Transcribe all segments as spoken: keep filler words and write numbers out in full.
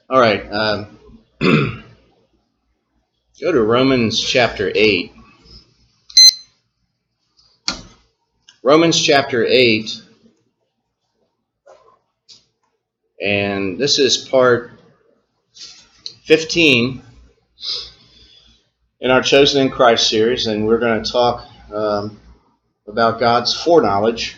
All right. Um, go to Romans chapter eight. Romans chapter eight. And this is part fifteen in our Chosen in Christ series. And we're going to talk um, about God's foreknowledge.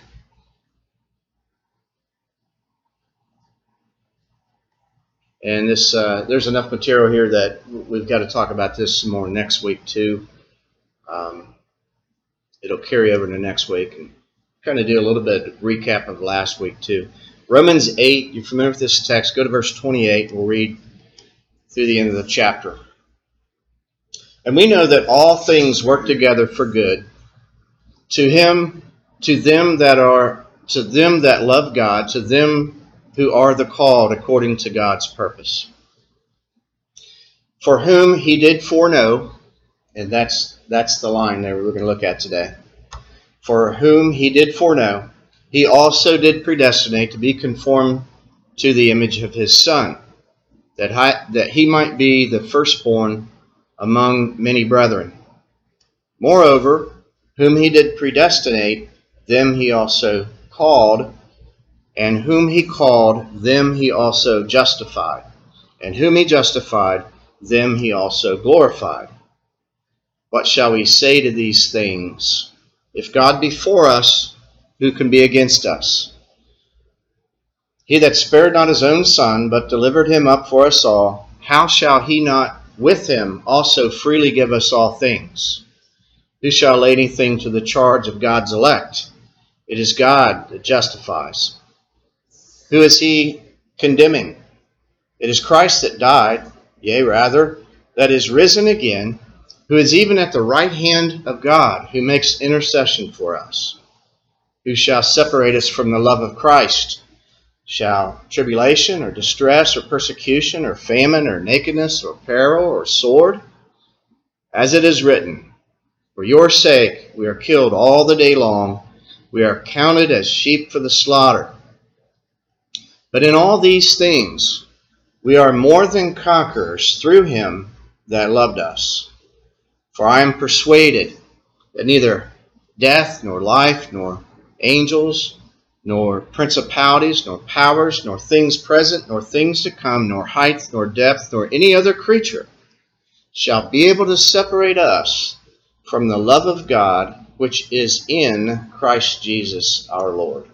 And this, uh, there's enough material here that we've got to talk about this some more next week too. Um, it'll carry over to next week and kind of do a little bit of recap of last week too. Romans eight, you're familiar with this text. Go to verse twenty-eight. We'll read through the end of the chapter. And we know that all things work together for good to him, to them that are, to them that love God, to them who are the called according to God's purpose. For whom he did foreknow, and that's that's the line there we're going to look at today. For whom he did foreknow, he also did predestinate to be conformed to the image of his Son, that hi, that he might be the firstborn among many brethren. Moreover, whom he did predestinate, them he also called, and whom he called, them he also justified. And whom he justified, them he also glorified. What shall we say to these things? If God be for us, who can be against us? He that spared not his own Son, but delivered him up for us all, how shall he not with him also freely give us all things? Who shall lay anything to the charge of God's elect? It is God that justifies. Who is he condemning? It is Christ that died, yea, rather, that is risen again, who is even at the right hand of God, who makes intercession for us. Who shall separate us from the love of Christ? Shall tribulation, or distress, or persecution, or famine, or nakedness, or peril, or sword? As it is written, for your sake we are killed all the day long, we are counted as sheep for the slaughter. But in all these things we are more than conquerors through him that loved us. For I am persuaded that neither death, nor life, nor angels, nor principalities, nor powers, nor things present, nor things to come, nor height, nor depth, nor any other creature shall be able to separate us from the love of God which is in Christ Jesus our Lord.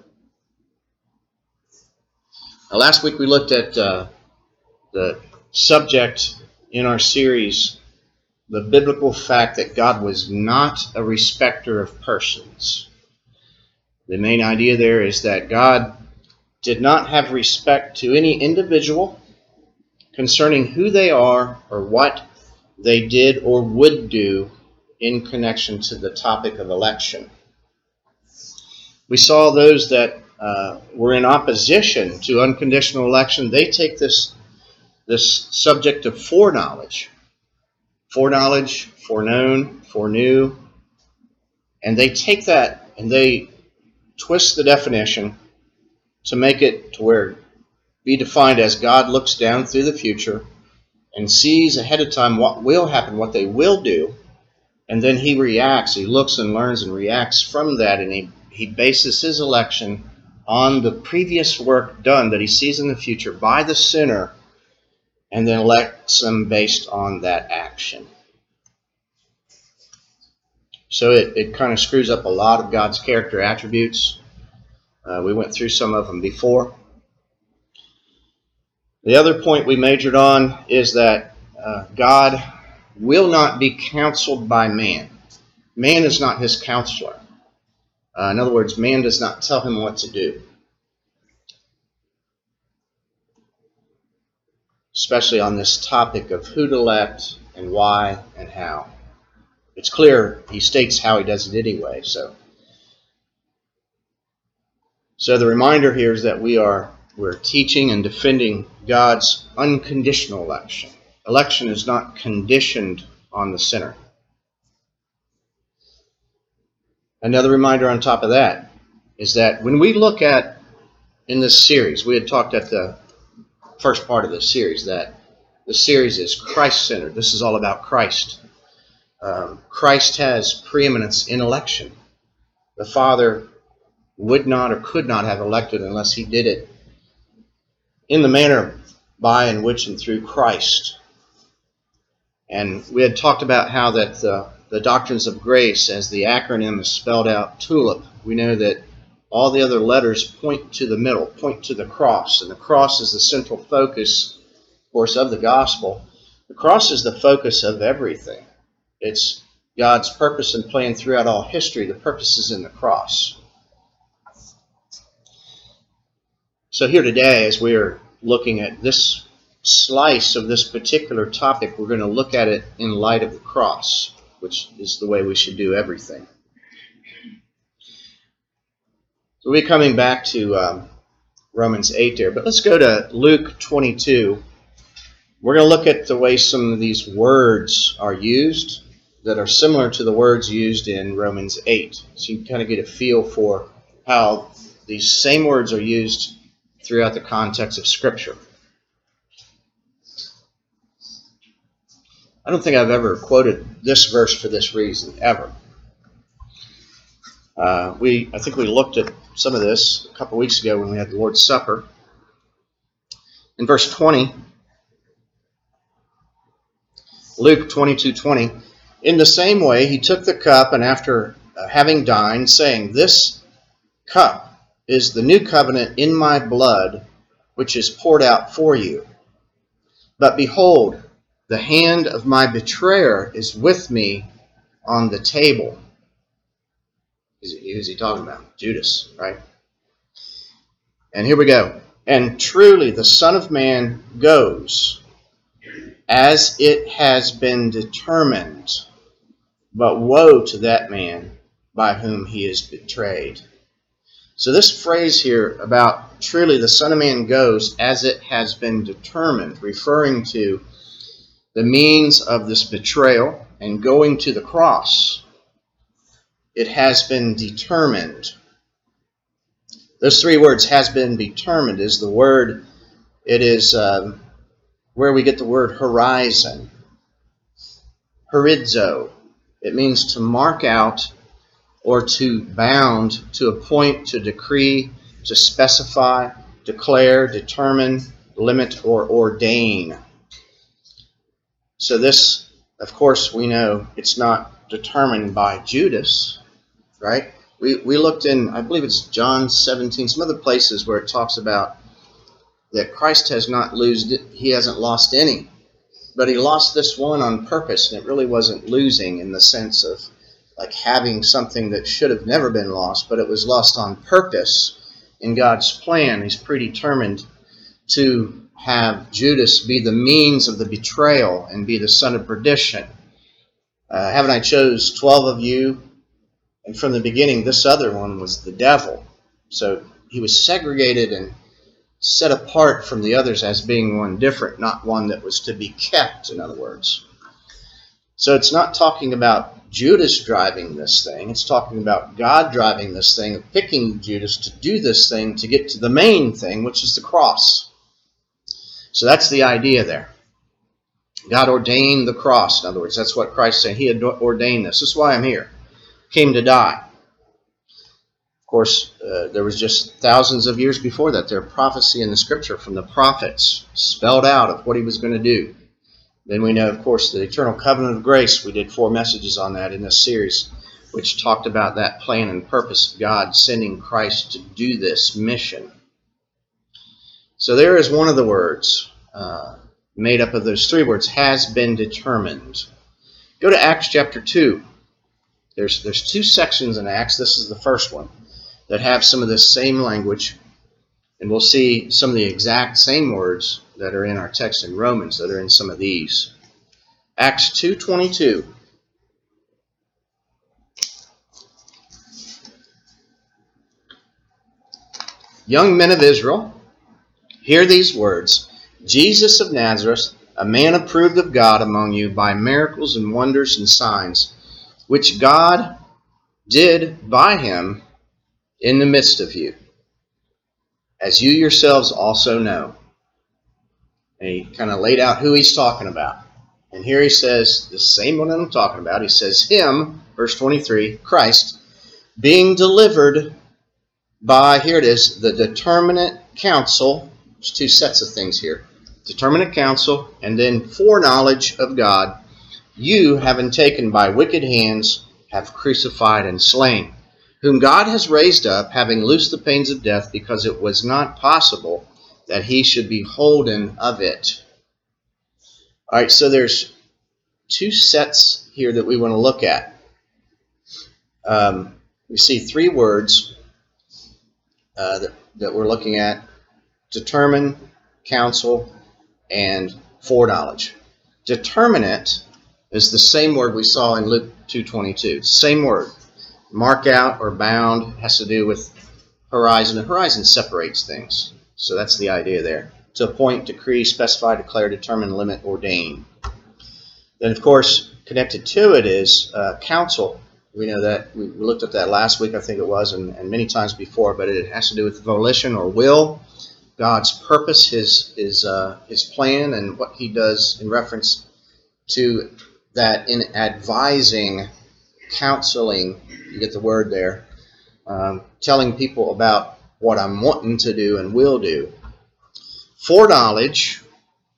Now, last week we looked at uh, the subject in our series, the biblical fact that God was not a respecter of persons. The main idea there is that God did not have respect to any individual concerning who they are or what they did or would do in connection to the topic of election. We saw those that uh, were in opposition to unconditional election. They take this, this subject of foreknowledge, foreknowledge, foreknown, foreknew, and they take that and they twist the definition to make it to where it be defined as God looks down through the future and sees ahead of time what will happen, what they will do, and then he reacts, he looks and learns and reacts from that, and he, he bases his election on the previous work done that he sees in the future by the sinner, and then elects them based on that action. So it, it kind of screws up a lot of God's character attributes. Uh, we went through some of them before. The other point we majored on is that uh, God will not be counseled by man. Man is not his counselor. Uh, in other words, man does not tell him what to do. Especially on this topic of who to elect and why and how. It's clear he states how he does it anyway. So, so the reminder here is that we are we're teaching and defending God's unconditional election. Election is not conditioned on the sinner. Another reminder on top of that is that when we look at, in this series, we had talked at the first part of this series, that the series is Christ-centered. This is all about Christ. Um, Christ has preeminence in election. The Father would not or could not have elected unless he did it in the manner by and which and through Christ. And we had talked about how that uh, the doctrines of grace, as the acronym is spelled out TULIP, we know that all the other letters point to the middle, point to the cross. And the cross is the central focus, of course, of the gospel. The cross is the focus of everything. It's God's purpose and plan throughout all history. The purpose is in the cross. So here today, as we are looking at this slice of this particular topic, we're going to look at it in light of the cross, which is the way we should do everything. So we're coming back to um, Romans eight there, but let's go to Luke twenty-two. We're going to look at the way some of these words are used that are similar to the words used in Romans eight. So you can kind of get a feel for how these same words are used throughout the context of Scripture. I don't think I've ever quoted this verse for this reason, ever. Uh, we, I think we looked at some of this a couple weeks ago when we had the Lord's Supper. In verse twenty, Luke twenty-two twenty, in the same way he took the cup, and after uh, having dined, saying, "This cup is the new covenant in my blood, which is poured out for you. But behold, the hand of my betrayer is with me on the table." Who's he talking about? Judas, right? And here we go. "And truly the Son of Man goes, as it has been determined. But woe to that man by whom he is betrayed." So this phrase here about truly the Son of Man goes as it has been determined, referring to the means of this betrayal and going to the cross. It has been determined. Those three words, "has been determined," is the word, it is um, where we get the word horizon. Horizo. It means to mark out or to bound, to appoint, to decree, to specify, declare, determine, limit, or ordain. So this, of course, we know it's not determined by Judas, right? We we looked in, I believe it's John seventeen, some other places where it talks about that Christ has not lost, he hasn't lost any, but he lost this one on purpose, and it really wasn't losing in the sense of like having something that should have never been lost, but it was lost on purpose in God's plan. He's predetermined to have Judas be the means of the betrayal and be the son of perdition. Uh, haven't I chose twelve of you? And from the beginning, this other one was the devil. So he was segregated and set apart from the others as being one different, not one that was to be kept, in other words. So it's not talking about Judas driving this thing. It's talking about God driving this thing, picking Judas to do this thing to get to the main thing, which is the cross. So that's the idea there. God ordained the cross, in other words. That's what Christ said. He had ordained this. This is why I'm here. Came to die. Of course, uh, there was just thousands of years before that, there prophecy in the Scripture from the prophets spelled out of what he was going to do. Then we know, of course, the eternal covenant of grace. We did four messages on that in this series, which talked about that plan and purpose of God sending Christ to do this mission. So there is one of the words uh, made up of those three words, has been determined. Go to Acts chapter two. There's, there's two sections in Acts. This is the first one that have some of this same language. And we'll see some of the exact same words that are in our text in Romans that are in some of these. Acts two twenty-two. "Young men of Israel, hear these words. Jesus of Nazareth, a man approved of God among you by miracles and wonders and signs, which God did by him in the midst of you, as you yourselves also know. And he kind of laid out who he's talking about. And here he says, the same one I'm talking about, he says, him, verse twenty-three, Christ, being delivered by, here it is, the determinate counsel. There's two sets of things here. Determinate counsel, and then foreknowledge of God, you, having taken by wicked hands, have crucified and slain, whom God has raised up, having loosed the pains of death, because it was not possible that he should be holden of it. All right, so there's two sets here that we want to look at. Um, we see three words uh, that, that we're looking at: determine, counsel, and foreknowledge. Determinate is the same word we saw in Luke two twenty-two. Same word. Mark out or bound has to do with horizon, and horizon separates things. So that's the idea there. To appoint, decree, specify, declare, determine, limit, ordain. Then, of course, connected to it is uh, counsel. We know that. We looked at that last week, I think it was, and, and many times before, but it has to do with volition or will, God's purpose, his, his, uh, his plan, and what he does in reference to that in advising, counseling, you get the word there, um, telling people about what I'm wanting to do and will do. Foreknowledge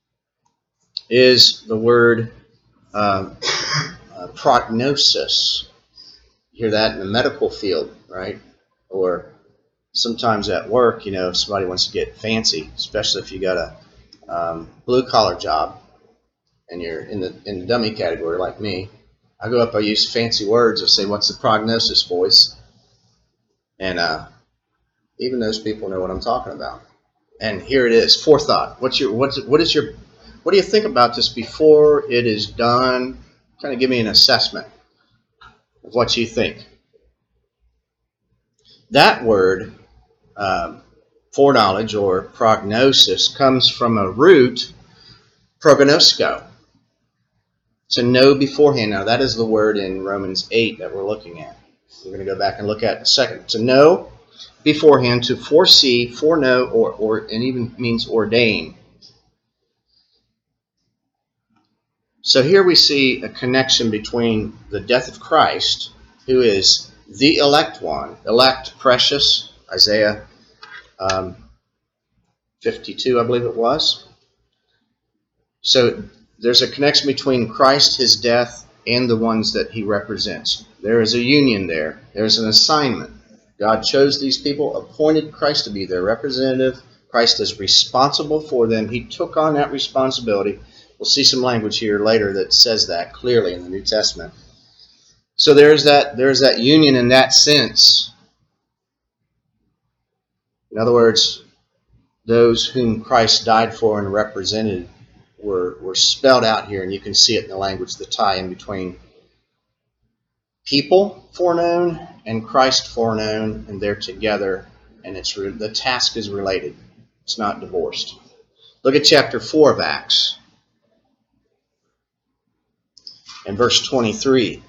is the word uh, uh, prognosis. You hear that in the medical field, right? Or sometimes at work, you know, if somebody wants to get fancy, especially if you got a um, blue-collar job and you're in the in the dummy category like me, I go up, I use fancy words, I say, what's the prognosis, boys? And uh, even those people know what I'm talking about. And here it is, forethought. What's your what's what is your what do you think about this before it is done? Kind of give me an assessment of what you think. That word, um, foreknowledge or prognosis, comes from a root, prognosko, to know beforehand. Now that is the word in Romans eight that we're looking at. We're going to go back and look at in a second. To know beforehand, to foresee, foreknow, or, or and even means ordain. So here we see a connection between the death of Christ, who is the elect one, elect, precious, Isaiah um, fifty-two, I believe it was. So there's a connection between Christ, his death, and the ones that he represents. There is a union there. There's an assignment. God chose these people, appointed Christ to be their representative. Christ is responsible for them. He took on that responsibility. We'll see some language here later that says that clearly in the New Testament. So there's that, there's that union in that sense. In other words, those whom Christ died for and represented were, were spelled out here, and you can see it in the language, the tie in between people foreknown and Christ foreknown, and they're together, and it's the task is related. It's not divorced. Look at chapter four of Acts and verse twenty-three.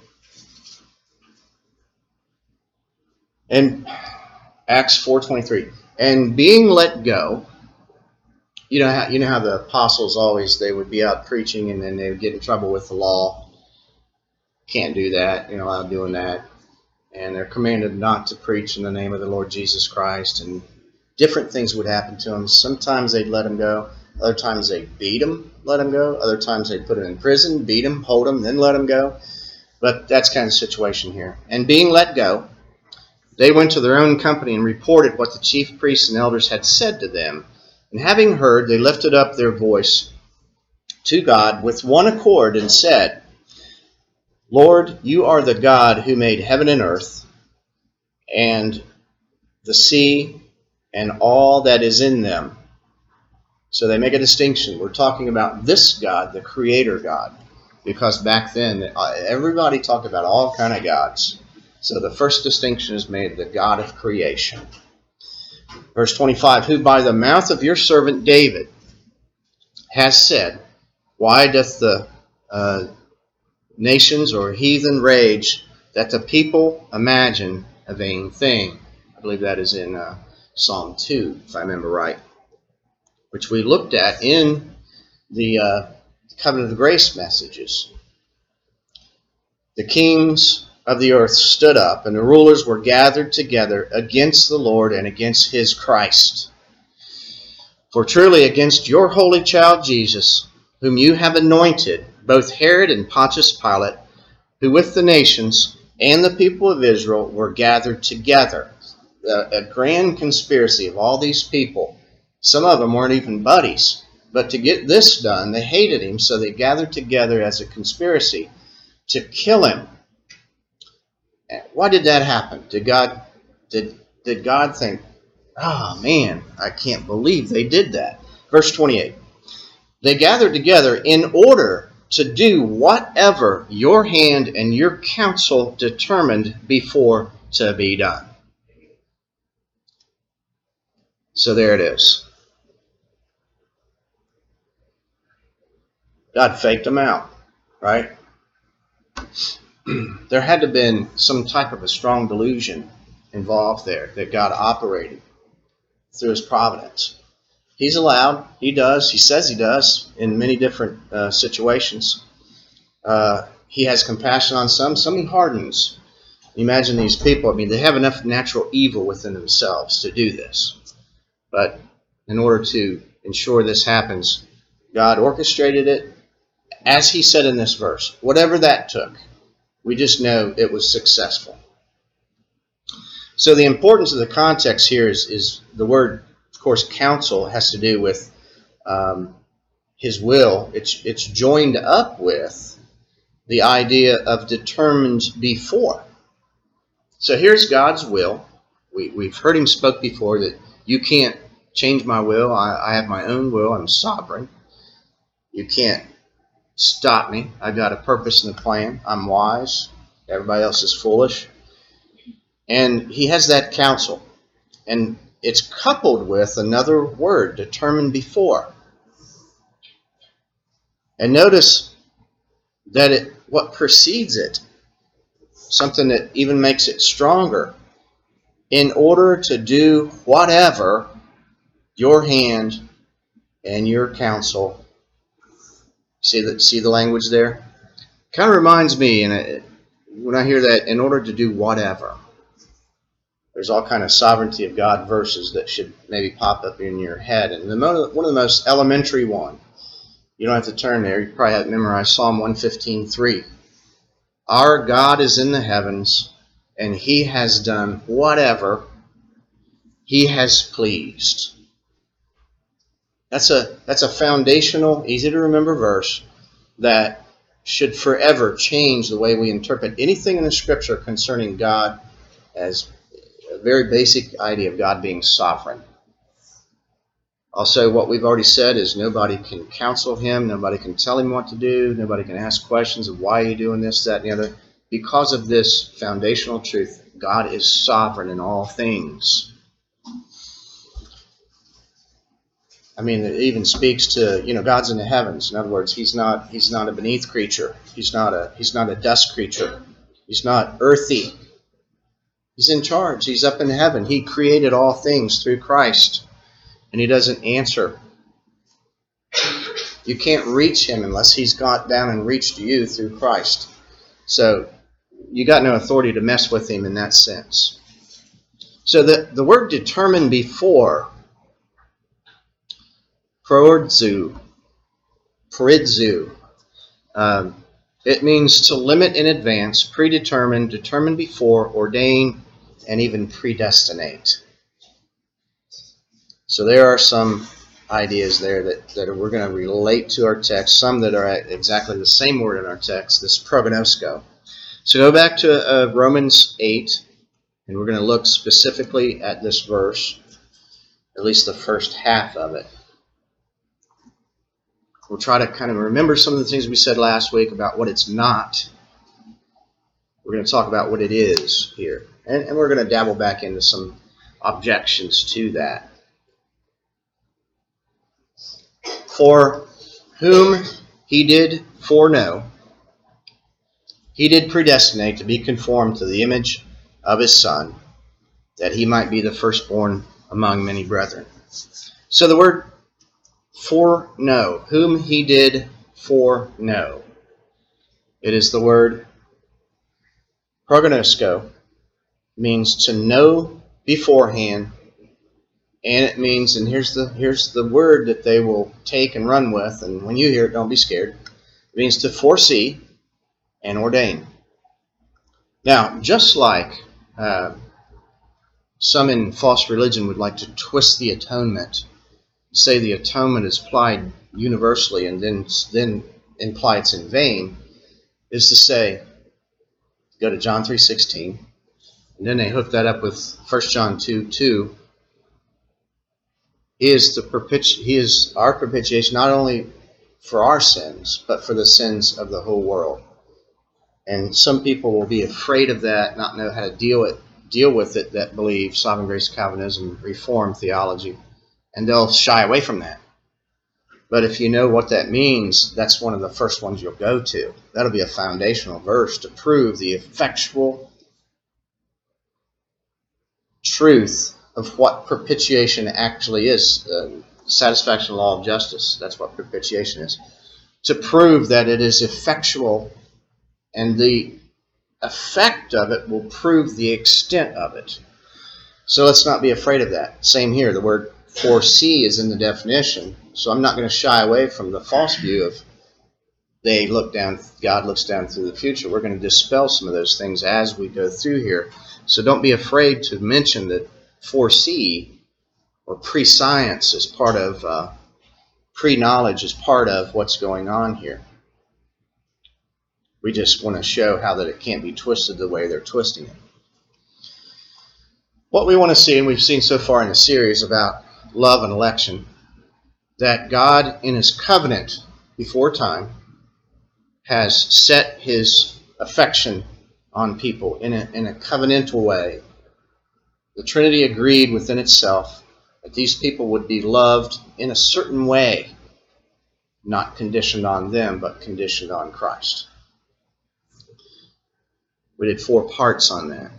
And Acts four twenty-three. And being let go, you know how you know how the apostles always, they would be out preaching and then they would get in trouble with the law. Can't do that. You're not allowed doing that. And they're commanded not to preach in the name of the Lord Jesus Christ. And different things would happen to them. Sometimes they'd let them go. Other times they'd beat them, let them go. Other times they'd put them in prison, beat them, hold them, then let them go. But that's kind of the situation here. And being let go, they went to their own company and reported what the chief priests and elders had said to them. And having heard, they lifted up their voice to God with one accord and said, Lord, you are the God who made heaven and earth and the sea and all that is in them. So they make a distinction. We're talking about this God, the Creator God, because back then everybody talked about all kind of gods. So the first distinction is made, the God of creation. Verse twenty-five, who by the mouth of your servant David has said, why doth the uh, nations or heathen rage, that the people imagine a vain thing? I believe that is in uh, Psalm two, if I remember right, which we looked at in the uh, covenant of grace messages. The kings of the earth stood up, and the rulers were gathered together against the Lord and against his Christ. For truly against your holy child Jesus, whom you have anointed, both Herod and Pontius Pilate, who with the nations and the people of Israel were gathered together. A, a grand conspiracy of all these people. Some of them weren't even buddies. But to get this done, they hated him, so they gathered together as a conspiracy to kill him. Why did that happen? Did God did did God think, oh man, I can't believe they did that? Verse twenty-eight. They gathered together in order to do whatever your hand and your counsel determined before to be done. So there it is. God faked them out, right? There had to have been some type of a strong delusion involved there that God operated through his providence. He's allowed, he does, he says he does in many different uh, situations. Uh, he has compassion on some, some he hardens. Imagine these people, I mean, they have enough natural evil within themselves to do this. But in order to ensure this happens, God orchestrated it as he said in this verse. Whatever that took, we just know it was successful. So the importance of the context here is, is the word, of course, counsel has to do with um, his will. It's, it's joined up with the idea of determined before. So here's God's will. We, we've heard him spoke before that you can't change my will. I, I have my own will. I'm sovereign. You can't stop me. I've got a purpose and a plan. I'm wise. Everybody else is foolish. And he has that counsel. And it's coupled with another word, determined before. And notice that it, what precedes it, something that even makes it stronger, in order to do whatever your hand and your counsel. See the, see the language there? Kind of reminds me, and it, when I hear that, in order to do whatever, there's all kind of sovereignty of God verses that should maybe pop up in your head. And the, one of the most elementary one, you don't have to turn there, you probably have to memorize Psalm one fifteen three. Our God is in the heavens, and he has done whatever he has pleased. That's a that's a foundational, easy to remember verse that should forever change the way we interpret anything in the Scripture concerning God, as a very basic idea of God being sovereign. Also, what we've already said is nobody can counsel him, nobody can tell him what to do, nobody can ask questions of why are you doing this, that, and the other. Because of this foundational truth, God is sovereign in all things. I mean, it even speaks to, you know, God's in the heavens. In other words, he's not he's not a beneath creature. He's not a he's not a dust creature. He's not earthy. He's in charge. He's up in heaven. He created all things through Christ. And he doesn't answer. You can't reach him unless he's got down and reached you through Christ. So you got no authority to mess with him in that sense. So the, the word determined before, Proordzu, Peridzu. Um, it means to limit in advance, predetermine, determine before, ordain, and even predestinate. So there are some ideas there that, that we're going to relate to our text, some that are exactly the same word in our text, this prognosko. So go back to uh, Romans eight, and we're going to look specifically at this verse, at least the first half of it. We'll try to kind of remember some of the things we said last week about what it's not. We're going to talk about what it is here. And, and we're going to dabble back into some objections to that. For whom he did foreknow, he did predestinate to be conformed to the image of his Son, that he might be the firstborn among many brethren. So the word Foreknow. Whom he did foreknow. It is the word prognosko. Means to know beforehand. And it means, and here's the here's the word that they will take and run with, and when you hear it, don't be scared. It means to foresee and ordain. Now, just like uh, some in false religion would like to twist the atonement, say the atonement is applied universally and then, then imply it's in vain, is to say, go to John three sixteen, and then they hook that up with First John two two. He is the perpetu- He is our propitiation, not only for our sins, but for the sins of the whole world. And some people will be afraid of that, not know how to deal it, deal with it, that believe sovereign grace Calvinism, Reformed theology, and they'll shy away from that. But if you know what that means, that's one of the first ones you'll go to. That'll be a foundational verse to prove the effectual truth of what propitiation actually is. Uh, satisfaction of the law of justice. That's what propitiation is. To prove that it is effectual, and the effect of it will prove the extent of it. So let's not be afraid of that. Same here. The word foresee is in the definition. So I'm not going to shy away from the false view of they look down, God looks down through the future. We're going to dispel some of those things as we go through here. So don't be afraid to mention that foresee or pre-science is part of, uh, pre-knowledge is part of what's going on here. We just want to show how that it can't be twisted the way they're twisting it. What we want to see, and we've seen so far in the series about love and election, that God in his covenant before time has set his affection on people in a, in a covenantal way. The Trinity agreed within itself that these people would be loved in a certain way, not conditioned on them, but conditioned on Christ. We did four parts on that.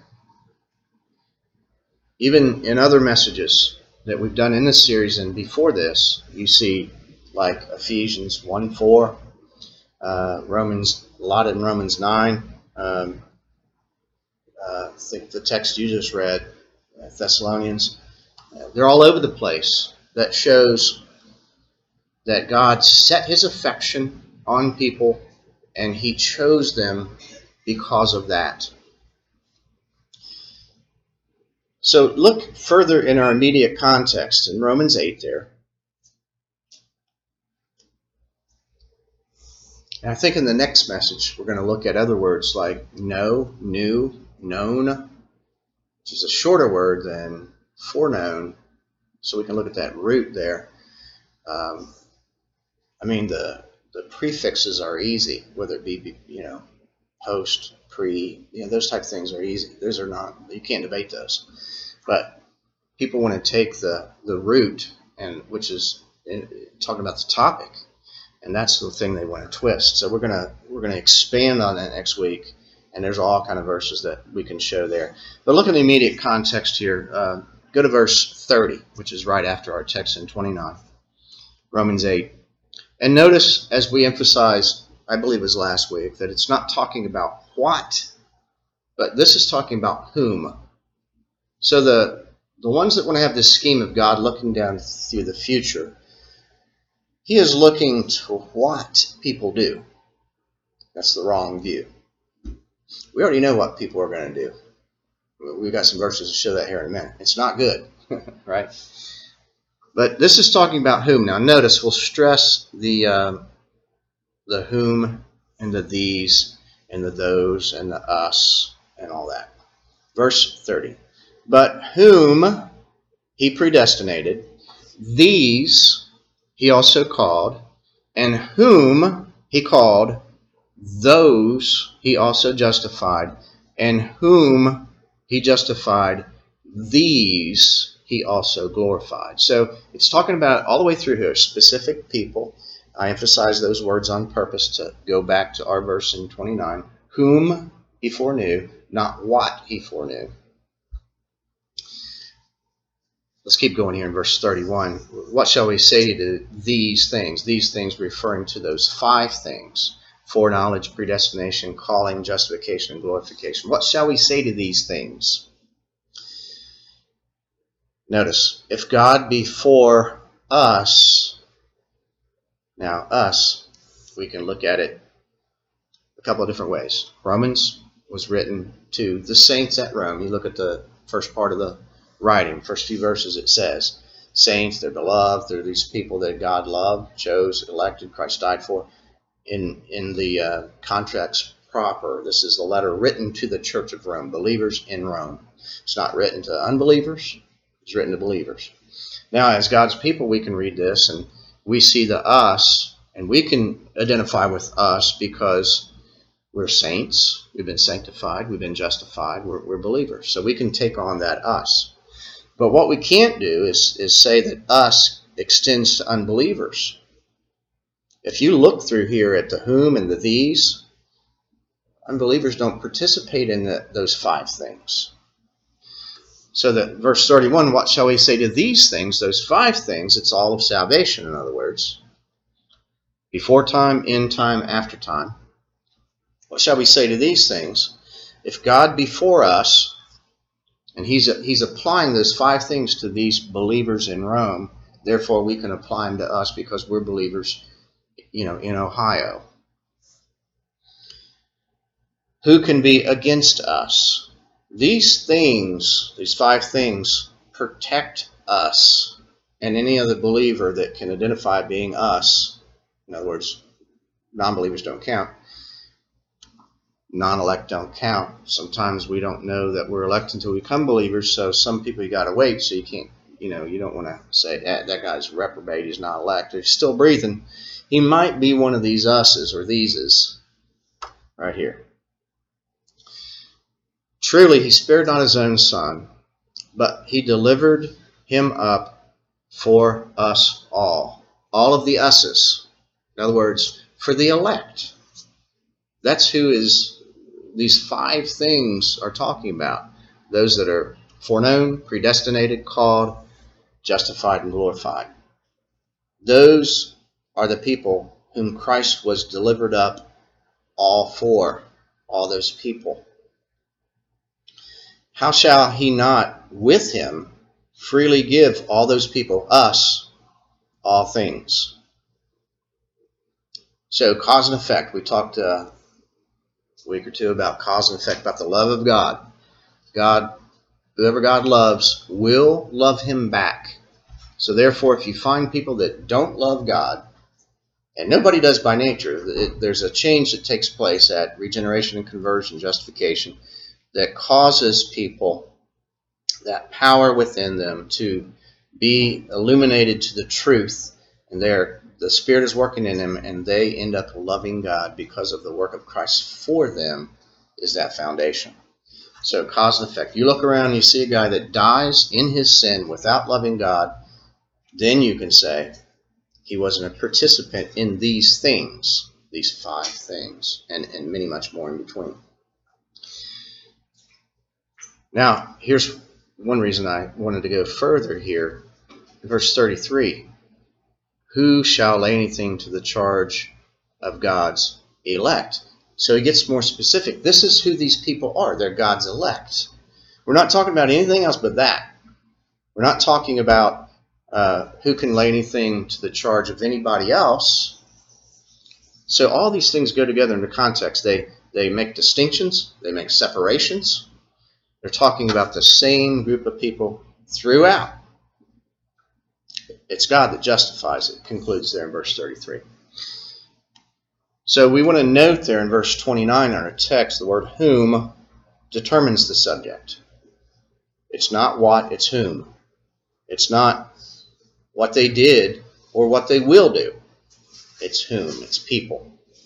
Even in other messages that we've done in this series and before this, you see like Ephesians one four, uh, Romans, a lot in Romans nine, um, uh, I think the text you just read, uh, Thessalonians, uh, they're all over the place. That shows that God set his affection on people and he chose them because of that. So look further in our immediate context in Romans eight there. And I think in the next message we're going to look at other words like know, knew, known, which is a shorter word than foreknown. So we can look at that root there. Um, I mean, the the prefixes are easy, whether it be, you know, post, pre, you know, those type of things are easy. Those are not, you can't debate those. But people want to take the, the root, and which is in, talking about the topic, and that's the thing they want to twist. So we're gonna we're gonna expand on that next week, and there's all kind of verses that we can show there. But look at the immediate context here. Uh, go to verse thirty, which is right after our text in twenty-nine, Romans eight. And notice, as we emphasized, I believe it was last week, that it's not talking about what, but this is talking about whom. So the the ones that want to have this scheme of God looking down through the future, he is looking to what people do. That's the wrong view. We already know what people are going to do. We've got some verses to show that here in a minute. It's not good, right? But this is talking about whom. Now notice we'll stress the uh, the whom and the these and the those and the us and all that. Verse thirty. But whom he predestinated, these he also called, and whom he called, those he also justified, and whom he justified, these he also glorified. So it's talking about all the way through here, specific people. I emphasize those words on purpose to go back to our verse in twenty-nine. Whom he foreknew, not what he foreknew. Let's keep going here in verse thirty-one. What shall we say to these things? These things referring to those five things: foreknowledge, predestination, calling, justification, and glorification. What shall we say to these things? Notice, if God be for us, now us, we can look at it a couple of different ways. Romans was written to the saints at Rome. You look at the first part of the writing, first few verses, it says, saints, they're beloved, they're these people that God loved, chose, elected, Christ died for. In, in the uh, context proper, this is the letter written to the church of Rome, believers in Rome. It's not written to unbelievers, it's written to believers. Now, as God's people, we can read this, and we see the us, and we can identify with us because we're saints, we've been sanctified, we've been justified, we're, we're believers. So we can take on that us. But what we can't do is, is say that us extends to unbelievers. If you look through here at the whom and the these, unbelievers don't participate in the, those five things. So that verse thirty-one, what shall we say to these things, those five things? It's all of salvation, in other words. Before time, in time, after time. What shall we say to these things? If God be for us, and he's, he's applying those five things to these believers in Rome, therefore we can apply them to us because we're believers, you know, in Ohio. Who can be against us? These things, these five things, protect us and any other believer that can identify being us. In other words, non-believers don't count. Non-elect don't count. Sometimes we don't know that we're elect until we become believers, so some people you got to wait, so you can't, you know, you don't want to say, that, that guy's reprobate, he's not elect. If he's still breathing, he might be one of these us's or these's right here. Truly, he spared not his own son, but he delivered him up for us all. All of the us's. In other words, for the elect. That's who is these five things are talking about. Those that are foreknown, predestinated, called, justified, and glorified. Those are the people whom Christ was delivered up all for. All those people. How shall he not with him freely give all those people, us, all things? So cause and effect. We talked uh, a week or two about cause and effect, about the love of God. God, whoever God loves, will love him back. So therefore, if you find people that don't love God, and nobody does by nature, it, there's a change that takes place at regeneration and conversion, justification, that causes people, that power within them, to be illuminated to the truth, and they're, the Spirit is working in them, and they end up loving God because of the work of Christ for them is that foundation. So cause and effect. You look around and you see a guy that dies in his sin without loving God, then you can say he wasn't a participant in these things, these five things, and, and many much more in between. Now, here's one reason I wanted to go further here. Verse thirty-three. Who shall lay anything to the charge of God's elect? So he gets more specific. This is who these people are. They're God's elect. We're not talking about anything else but that. We're not talking about uh, who can lay anything to the charge of anybody else. So all these things go together in the context. They, they make distinctions. They make separations. They're talking about the same group of people throughout. It's God that justifies it, concludes there in verse thirty-three. So we want to note there in verse twenty-nine in our text, the word whom determines the subject. It's not what, it's whom. It's not what they did or what they will do. It's whom, it's people.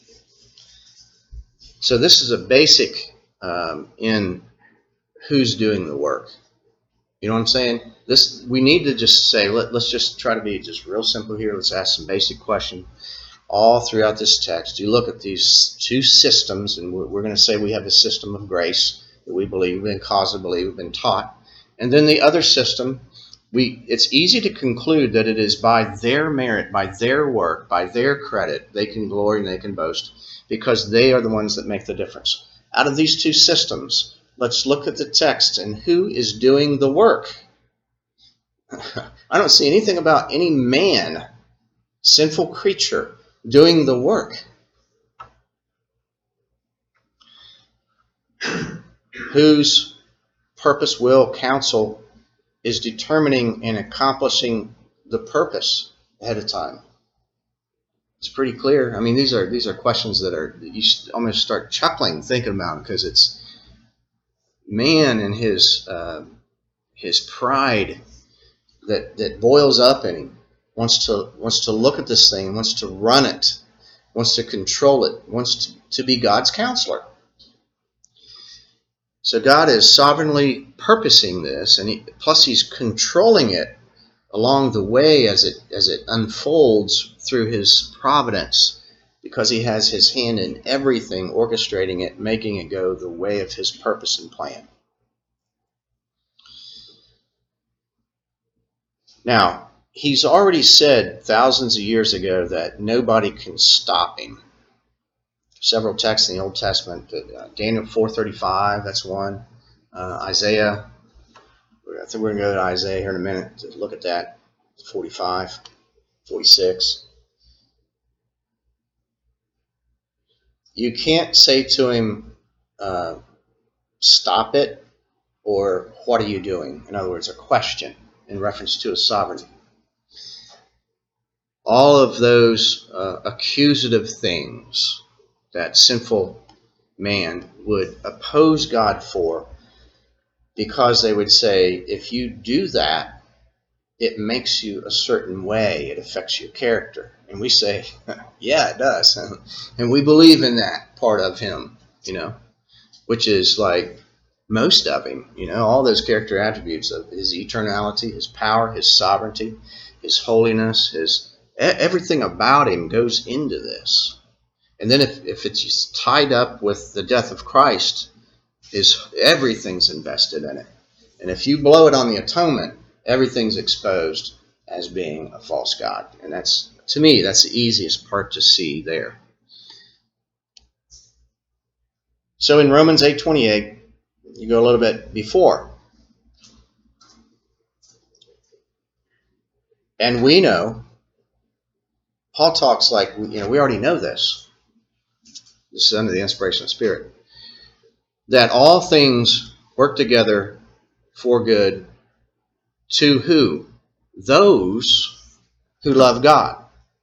So this is a basic um, in who's doing the work. You know what I'm saying? This we need to just say, let, let's just try to be just real simple here. Let's ask some basic questions all throughout this text. You look at these two systems, and we're, we're going to say we have a system of grace that we believe, we've been caused to believe, we've been taught. And then the other system we it's easy to conclude that it is by their merit, by their work, by their credit, they can glory and they can boast, because they are the ones that make the difference. Out of these two systems, let's look at the text and who is doing the work. I don't see anything about any man, sinful creature, doing the work. Whose purpose, will, counsel is determining and accomplishing the purpose ahead of time. It's pretty clear. I mean, these are these are questions that are you almost start chuckling thinking about them, because it's man and his uh, his pride that that boils up in him, wants to wants to look at this thing, wants to run it, wants to control it, wants to, to be God's counselor. So God is sovereignly purposing this, and he, plus He's controlling it along the way as it as it unfolds through His providence, because He has His hand in everything, orchestrating it, making it go the way of His purpose and plan. Now, He's already said thousands of years ago that nobody can stop Him. Several texts in the Old Testament, uh, Daniel four thirty-five, that's one. Uh, Isaiah, I think we're going to go to Isaiah here in a minute to look at that. forty-five, forty-six. You can't say to him, uh, stop it, or what are you doing? In other words, a question in reference to His sovereignty. All of those uh, accusative things that sinful man would oppose God for, because they would say, if you do that, it makes you a certain way, it affects your character. And we say, yeah, it does. And we believe in that part of Him, you know, which is like most of Him, you know, all those character attributes of His eternality, His power, His sovereignty, His holiness, His everything about Him goes into this. And then if, if it's tied up with the death of Christ, is everything's invested in it. And if you blow it on the atonement, everything's exposed as being a false god. And that's, to me, that's the easiest part to see there. So in Romans eight twenty-eight, you go a little bit before. And we know, Paul talks like, you know, we already know this. This is under the inspiration of the Spirit. That all things work together for good to who? Those who love God.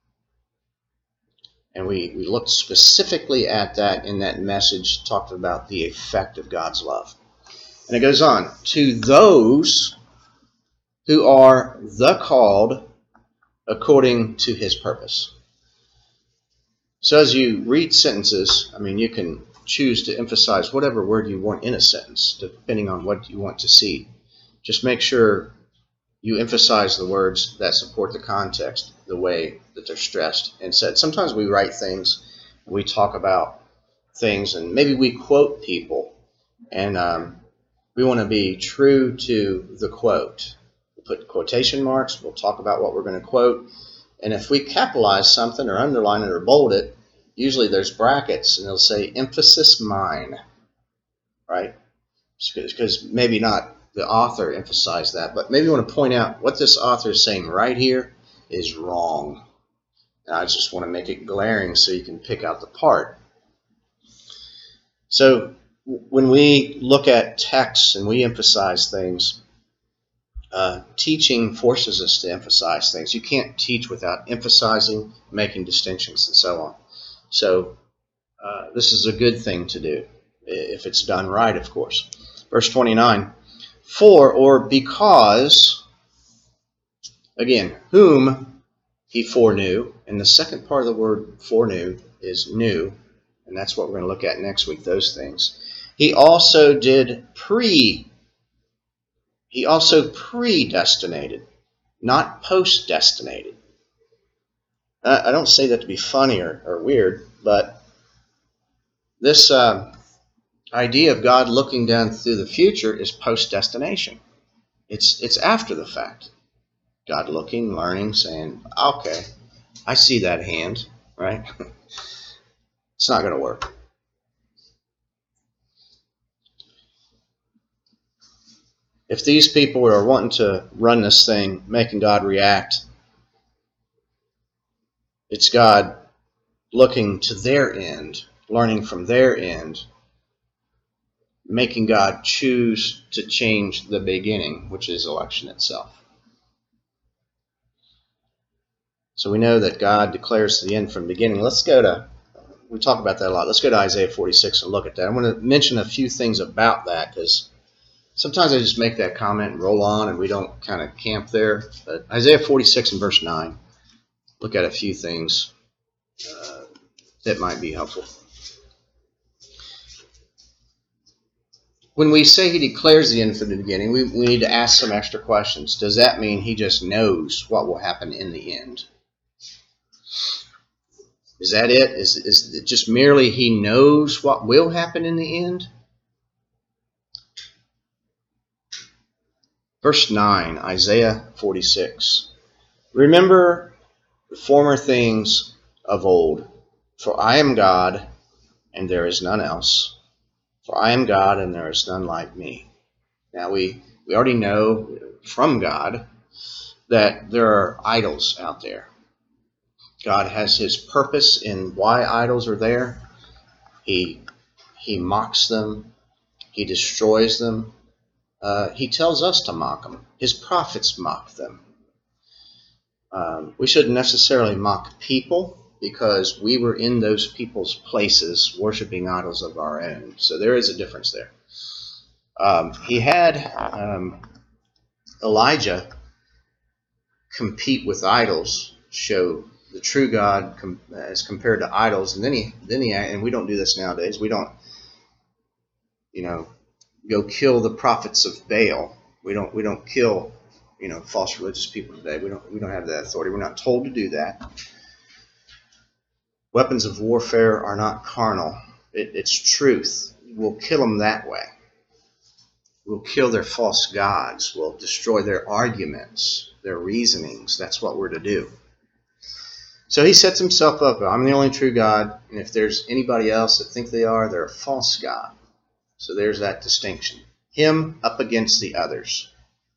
And we, we looked specifically at that in that message, talked about the effect of God's love. And it goes on, to those who are the called according to His purpose. So as you read sentences, I mean, you can choose to emphasize whatever word you want in a sentence, depending on what you want to see. Just make sure you emphasize the words that support the context, the way that they're stressed and said. Sometimes we write things, we talk about things, and maybe we quote people, and um, we want to be true to the quote. We'll put quotation marks, we'll talk about what we're going to quote, and if we capitalize something or underline it or bold it, usually there's brackets, and it'll say emphasis mine, right? Because maybe not the author emphasized that, but maybe you want to point out what this author is saying right here is wrong. And I just want to make it glaring so you can pick out the part. So when we look at texts and we emphasize things, uh, teaching forces us to emphasize things. You can't teach without emphasizing, making distinctions, and so on. So uh, this is a good thing to do, if it's done right, of course. Verse twenty-nine, for or because, again, whom He foreknew, and the second part of the word foreknew is knew, and that's what we're going to look at next week, those things. He also did pre, he also predestinated, not post-destinated. I don't say that to be funny or, or weird, but this uh, idea of God looking down through the future is post-destination. It's it's after the fact. God looking, learning, saying, okay, I see that hand, right? It's not going to work. If these people are wanting to run this thing, making God react, it's God looking to their end, learning from their end, making God choose to change the beginning, which is election itself. So we know that God declares the end from the beginning. Let's go to, we talk about that a lot. Let's go to Isaiah forty-six and look at that. I'm going to mention a few things about that because sometimes I just make that comment and roll on and we don't kind of camp there. But Isaiah forty-six and verse nine, look at a few things uh, that might be helpful. When we say he declares the end from the beginning, we, we need to ask some extra questions. Does that mean he just knows what will happen in the end? Is that it? Is, is it just merely he knows what will happen in the end? Verse nine, Isaiah forty-six. Remember the former things of old, for I am God, and there is none else. For I am God, and there is none like me. Now we, we already know from God that there are idols out there. God has his purpose in why idols are there. He, he mocks them. He destroys them. Uh, he tells us to mock them. His prophets mock them. Um, we shouldn't necessarily mock people because we were in those people's places worshiping idols of our own. So there is a difference there. Um, he had um, Elijah compete with idols, show the true God com- as compared to idols, and then he, then he, and we don't do this nowadays. We don't, you know, go kill the prophets of Baal. We don't, we don't kill, you know, false religious people today. We don't, we don't have that authority. We're not told to do that. Weapons of warfare are not carnal. It, it's truth. We'll kill them that way. We'll kill their false gods. We'll destroy their arguments, their reasonings. That's what we're to do. So he sets himself up. I'm the only true God, and if there's anybody else that think they are, they're a false god. So there's that distinction. Him up against the others.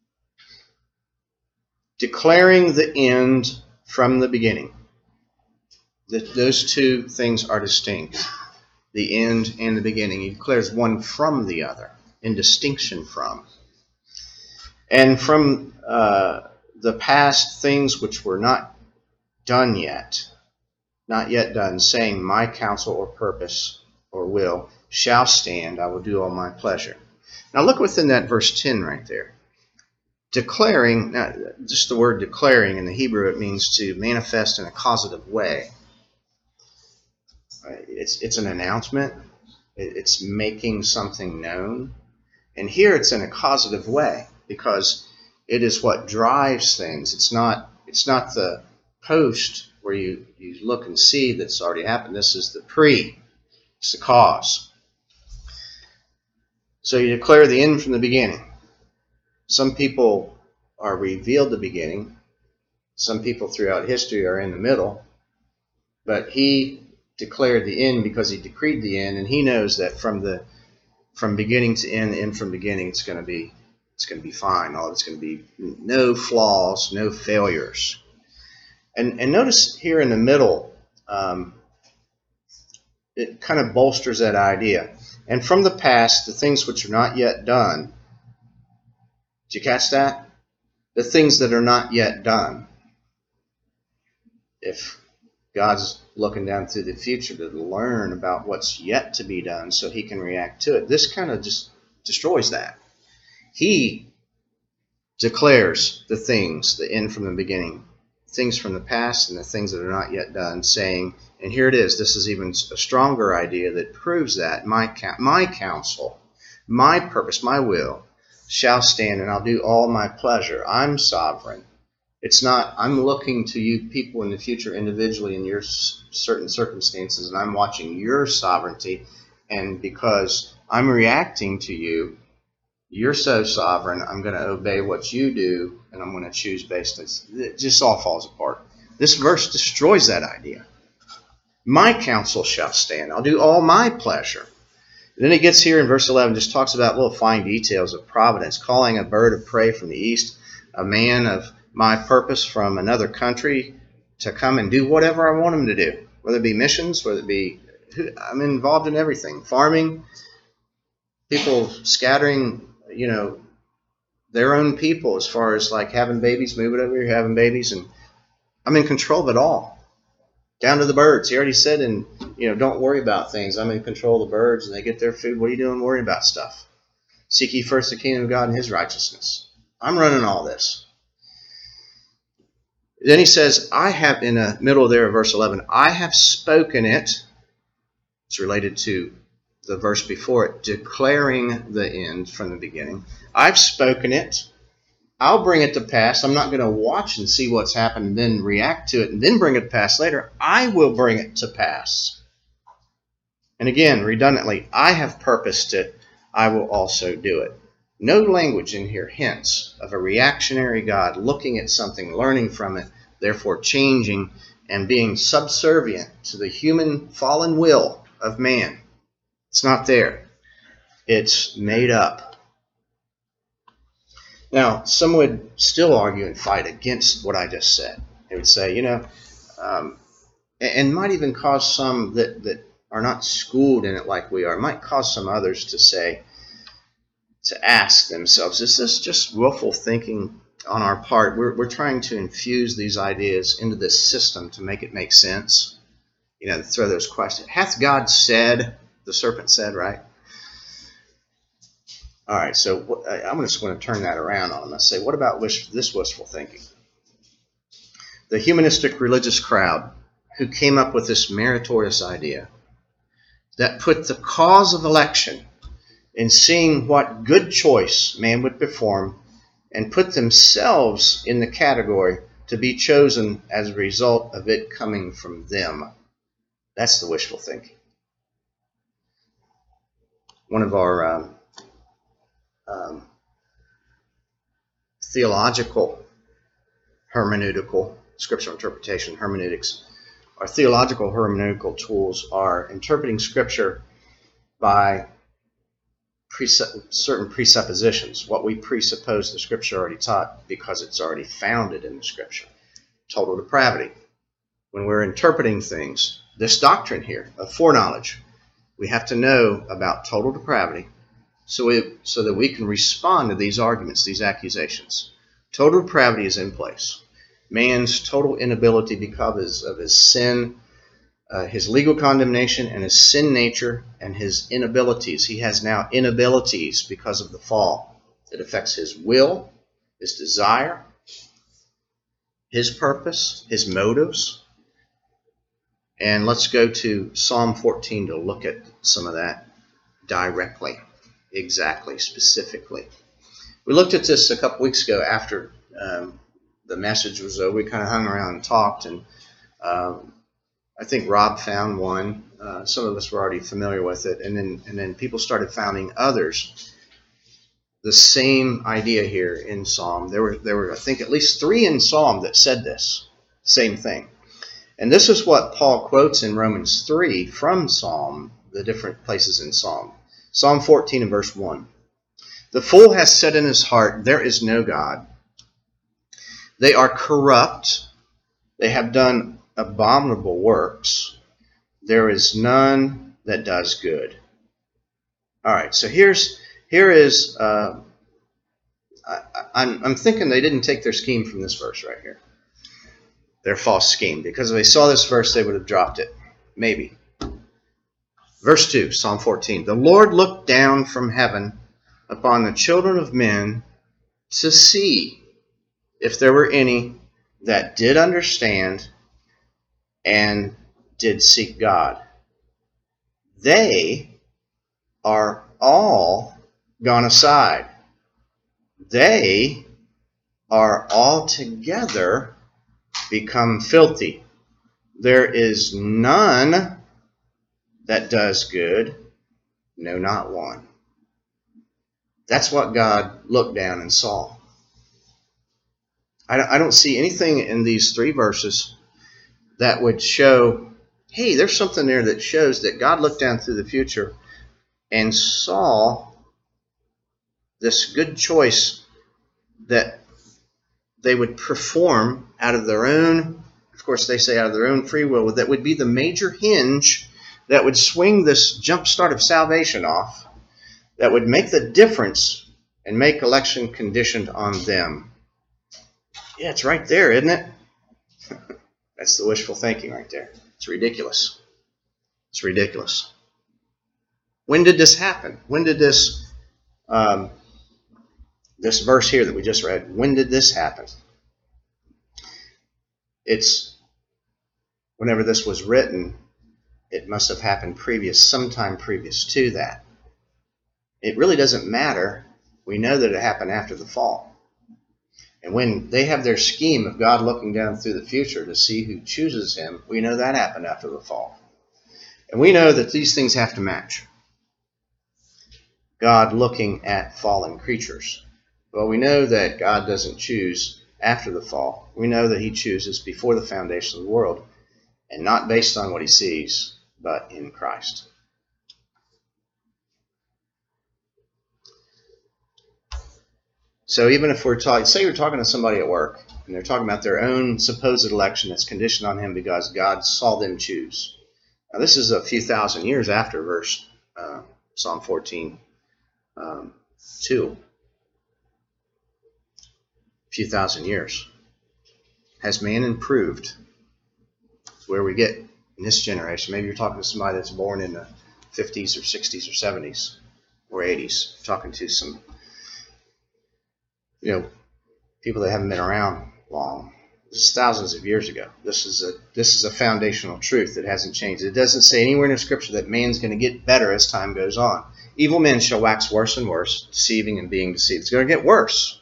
Declaring the end from the beginning. That those two things are distinct. The end and the beginning. He declares one from the other, in distinction from. And from uh, the past things which were not done yet, not yet done, saying, my counsel or purpose or will shall stand, I will do all my pleasure. Now look within that verse ten right there. Declaring, now just the word declaring in the Hebrew, it means to manifest in a causative way. It's, it's an announcement. It's making something known. And here it's in a causative way because it is what drives things. It's not, it's not the post where you, you look and see that's already happened. This is the pre. It's the cause. So you declare the end from the beginning. Some people are revealed the beginning. Some people throughout history are in the middle. But he declared the end because he decreed the end, and he knows that from the from beginning to end, end from beginning, it's going to be it's going to be fine. All it's going to be no flaws, no failures. And and notice here in the middle, um, it kind of bolsters that idea. And from the past, the things which are not yet done. Did you catch that? The things that are not yet done. If God's looking down through the future to learn about what's yet to be done so he can react to it, this kind of just destroys that. He declares the things, the end from the beginning, things from the past and the things that are not yet done, saying, and here it is, this is even a stronger idea that proves that my my counsel, my purpose, my will shall stand, and I'll do all my pleasure. I'm sovereign. It's not, I'm looking to you people in the future individually in your certain circumstances, and I'm watching your sovereignty, and because I'm reacting to you, You're so sovereign, I'm going to obey what you do, and I'm going to choose based on it. Just all falls apart. This verse destroys that idea. My counsel shall stand. I'll do all my pleasure. And then he gets here in verse eleven, just talks about little fine details of providence, calling a bird of prey from the east, a man of my purpose from another country to come and do whatever I want him to do, whether it be missions, whether it be, I'm involved in everything, farming, people scattering, you know, their own people as far as like having babies, move it over here, having babies, and I'm in control of it all. Down to the birds. He already said, and you know, don't worry about things. I'm in control of the birds, and they get their food. What are you doing worrying about stuff? Seek ye first the kingdom of God and his righteousness. I'm running all this. Then he says, I have, in the middle there of verse eleven, I have spoken it. It's related to the verse before it, declaring the end from the beginning. I've spoken it. I'll bring it to pass. I'm not going to watch and see what's happened and then react to it and then bring it to pass later. I will bring it to pass. And again, redundantly, I have purposed it. I will also do it. No language in here hints of a reactionary God looking at something, learning from it, therefore changing and being subservient to the human fallen will of man. It's not there. It's made up. Now, some would still argue and fight against what I just said. They would say, you know, um, and might even cause some that, that are not schooled in it like we are, might cause some others to say, to ask themselves, is this just willful thinking on our part? We're, we're trying to infuse these ideas into this system to make it make sense. You know, to throw those questions. Hath God said, the serpent said, right? All right, so I'm just going to turn that around on them. I say, what about wish, this wishful thinking? The humanistic religious crowd who came up with this meritorious idea that put the cause of election in seeing what good choice man would perform and put themselves in the category to be chosen as a result of it coming from them. That's the wishful thinking. One of our um, um, theological hermeneutical, scriptural interpretation, hermeneutics, our theological hermeneutical tools are interpreting Scripture by prese- certain presuppositions, what we presuppose the Scripture already taught because it's already founded in the Scripture. Total depravity. When we're interpreting things, this doctrine here of foreknowledge, we have to know about total depravity so, we, so that we can respond to these arguments, these accusations. Total depravity is in place. Man's total inability because of his sin, uh, his legal condemnation, and his sin nature, and his inabilities. He has now inabilities because of the fall. It affects his will, his desire, his purpose, his motives. And let's go to Psalm fourteen to look at some of that directly, exactly, specifically. We looked at this a couple weeks ago after um, the message was over. We kind of hung around and talked, and um, I think Rob found one. Uh, some of us were already familiar with it, and then and then people started finding others. The same idea here in Psalm. There were there were I think at least three in Psalm that said this same thing. And this is what Paul quotes in Romans three from Psalm, the different places in Psalm. Psalm fourteen and verse one. The fool has said in his heart, there is no God. They are corrupt. They have done abominable works. There is none that does good. All right, so here's here is, uh, I, I'm, I'm thinking they didn't take their scheme from this verse right here. Their false scheme. Because if they saw this verse, they would have dropped it. Maybe. Verse two, Psalm fourteen. The Lord looked down from heaven upon the children of men to see if there were any that did understand and did seek God. They are all gone aside. They are altogether become filthy. There is none that does good, no, not one. That's what God looked down and saw. I don't see anything in these three verses that would show, hey, there's something there that shows that God looked down through the future and saw this good choice that they would perform out of their own, of course they say out of their own free will, that would be the major hinge that would swing this jump start of salvation off, that would make the difference and make election conditioned on them. Yeah, it's right there, isn't it? That's the wishful thinking right there. It's ridiculous. It's ridiculous. When did this happen? When did this um, this verse here that we just read, when did this happen? It's whenever this was written, it must have happened previous, sometime previous to that. It really doesn't matter. We know that it happened after the fall. And when they have their scheme of God looking down through the future to see who chooses him, we know that happened after the fall. And we know that these things have to match. God looking at fallen creatures. Well, we know that God doesn't choose after the fall. We know that he chooses before the foundation of the world, and not based on what he sees, but in Christ. So even if we're talking, say you're talking to somebody at work, and they're talking about their own supposed election that's conditioned on him because God saw them choose. Now this is a few thousand years after verse uh, Psalm fourteen, um, two. A few thousand years. Has man improved? It's where we get in this generation. Maybe you're talking to somebody that's born in the fifties or sixties or seventies or eighties. You're talking to some You know, people that haven't been around long. This is thousands of years ago. This is a this is a foundational truth that hasn't changed. It doesn't say anywhere in the Scripture that man's going to get better as time goes on. Evil men shall wax worse and worse, deceiving and being deceived. It's going to get worse.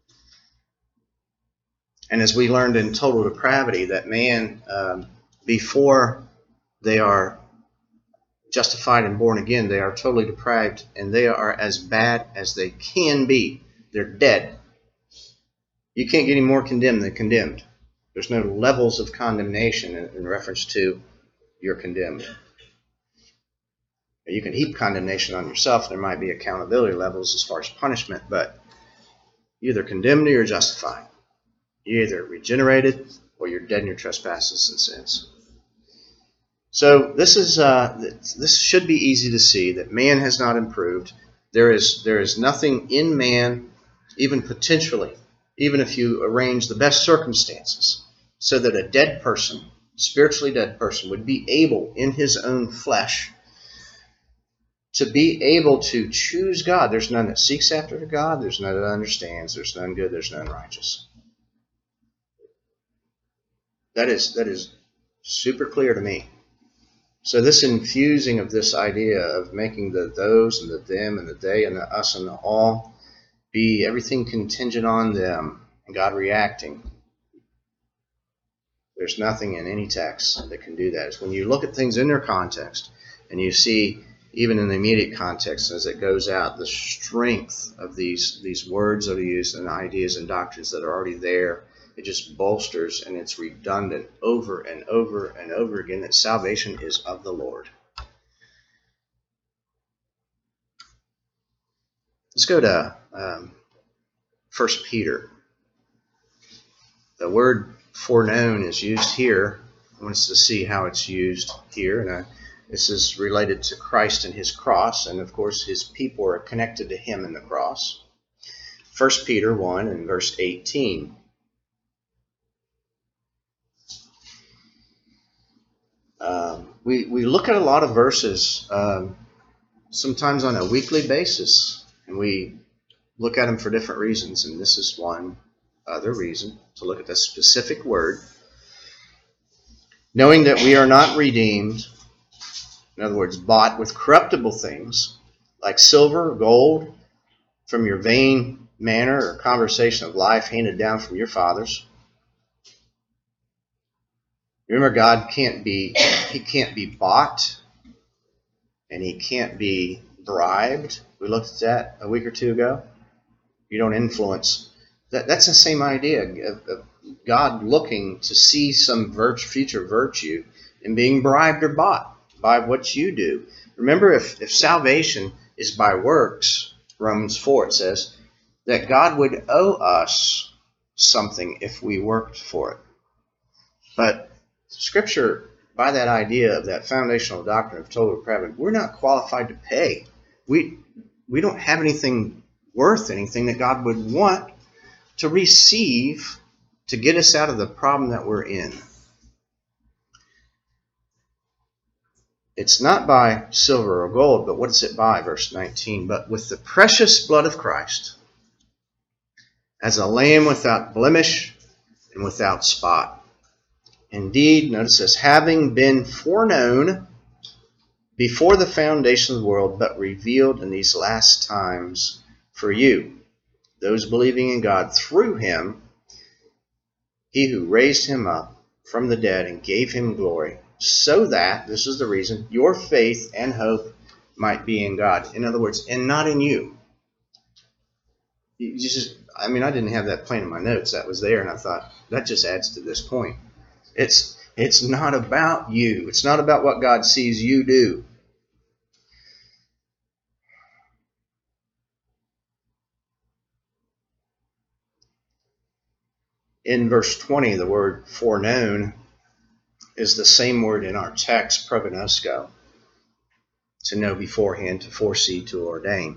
And as we learned in Total Depravity, that man, um, before they are justified and born again, they are totally depraved, and they are as bad as they can be. They're dead. You can't get any more condemned than condemned. There's no levels of condemnation in, in reference to you're condemned. You can heap condemnation on yourself. There might be accountability levels as far as punishment, but you're either condemned or you're justified. You're either regenerated or you're dead in your trespasses and sins. So this is uh, this should be easy to see that man has not improved. There is there is nothing in man, even potentially, even if you arrange the best circumstances, so that a dead person, spiritually dead person, would be able in his own flesh to be able to choose God. There's none that seeks after God. There's none that understands. There's none good. There's none righteous. That is that is super clear to me. So this infusing of this idea of making the those and the them and the they and the us and the all be everything contingent on them and God reacting. There's nothing in any text that can do that. It's when you look at things in their context and you see, even in the immediate context as it goes out, the strength of these, these words that are used and ideas and doctrines that are already there. It just bolsters and it's redundant over and over and over again that salvation is of the Lord. Let's go to um, First Peter. The word foreknown is used here. I want us to see how it's used here. And uh, this is related to Christ and his cross. And of course, his people are connected to him in the cross. First Peter one and verse eighteen. Um, we, we look at a lot of verses um, sometimes on a weekly basis, and we look at them for different reasons, and this is one other reason to look at this specific word. Knowing that we are not redeemed, in other words, bought with corruptible things, like silver or gold, from your vain manner or conversation of life handed down from your fathers. Remember, God can't be, he can't be bought, and he can't be bribed. We looked at that a week or two ago. You don't influence. That, that's the same idea of, of God looking to see some virtue, future virtue and being bribed or bought by what you do. Remember, if, if salvation is by works, Romans four, it says that God would owe us something if we worked for it. But Scripture, by that idea of that foundational doctrine of total depravity, we're not qualified to pay. We we don't have anything worth anything that God would want to receive to get us out of the problem that we're in. It's not by silver or gold, but what is it by? Verse nineteen, but with the precious blood of Christ, as a lamb without blemish and without spot. Indeed, notice this, having been foreknown before the foundation of the world, but revealed in these last times for you, those believing in God through him, he who raised him up from the dead and gave him glory, so that, this is the reason, your faith and hope might be in God. In other words, and not in you. You just, I mean, I didn't have that plain in my notes. That was there, and I thought, that just adds to this point. It's it's not about you. It's not about what God sees you do. In verse twenty, the word foreknown is the same word in our text, prognosko, to know beforehand, to foresee, to ordain.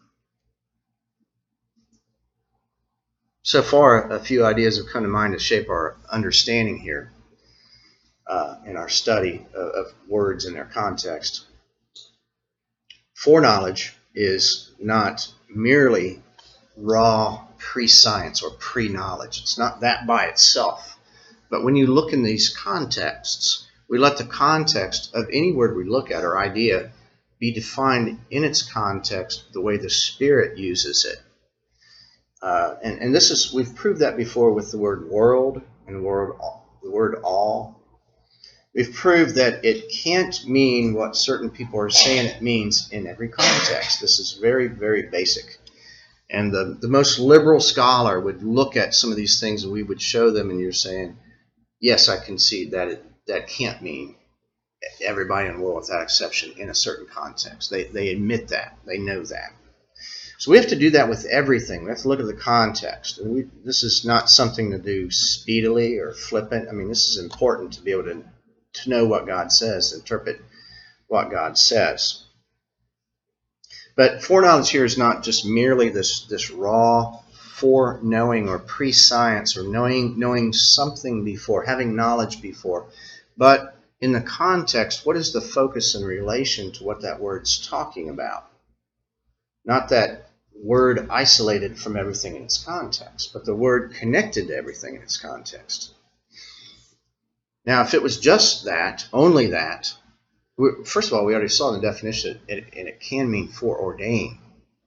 So far, a few ideas have come to mind to shape our understanding here uh, in our study of, of words in their context. Foreknowledge is not merely raw pre-science or pre-knowledge. It's not that by itself. But when you look in these contexts, we let the context of any word we look at or idea be defined in its context the way the Spirit uses it. Uh, and, and this is, we've proved that before with the word world and the word, the word all. We've proved that it can't mean what certain people are saying it means in every context. This is very, very basic. And the, the most liberal scholar would look at some of these things and we would show them, and you're saying, yes, I concede that it, that can't mean everybody in the world without exception in a certain context. They, they admit that. They know that. So we have to do that with everything. We have to look at the context. And we, this is not something to do speedily or flippant. I mean, this is important to be able to, to know what God says, interpret what God says. But foreknowledge here is not just merely this, this raw foreknowing or pre-science or knowing, knowing something before, having knowledge before. But in the context, what is the focus in relation to what that word's talking about? Not that word isolated from everything in its context, but the word connected to everything in its context. Now, if it was just that, only that, first of all, we already saw in the definition, and it can mean foreordained.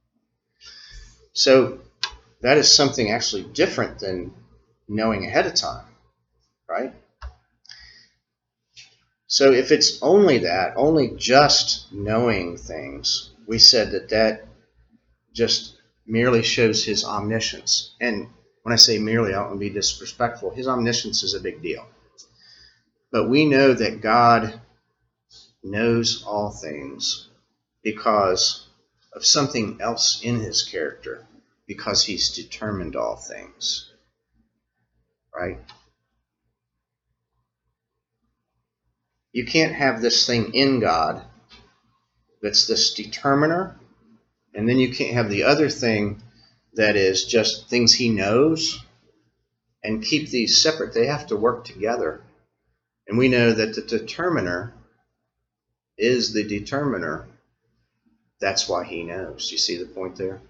So that is something actually different than knowing ahead of time, right? So if it's only that, only just knowing things, we said that that just merely shows his omniscience. And when I say merely, I don't want to be disrespectful. His omniscience is a big deal. But we know that God knows all things because of something else in his character, because he's determined all things. Right? You can't have this thing in God that's this determiner, and then you can't have the other thing that is just things he knows, and keep these separate. They have to work together. And we know that the determiner is the determiner. That's why he knows. You see the point there?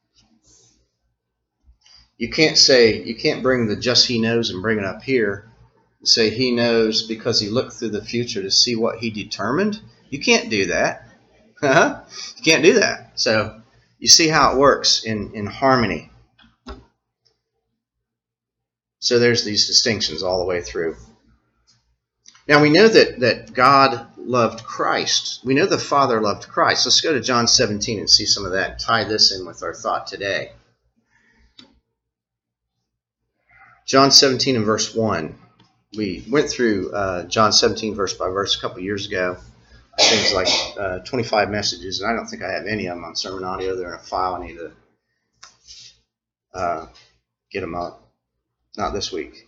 You can't say, you can't bring the just he knows and bring it up here and say he knows because he looked through the future to see what he determined. You can't do that. You can't do that. So you see how it works in, in harmony. So there's these distinctions all the way through. Now we know that, that God loved Christ. We know the Father loved Christ. Let's go to John seventeen and see some of that. Tie this in with our thought today. John seventeen and verse one. We went through uh, John seventeen verse by verse a couple years ago. I think it's like uh, twenty-five messages, and I don't think I have any of them on sermon audio. They're in a file. I need to uh, get them up. Not this week.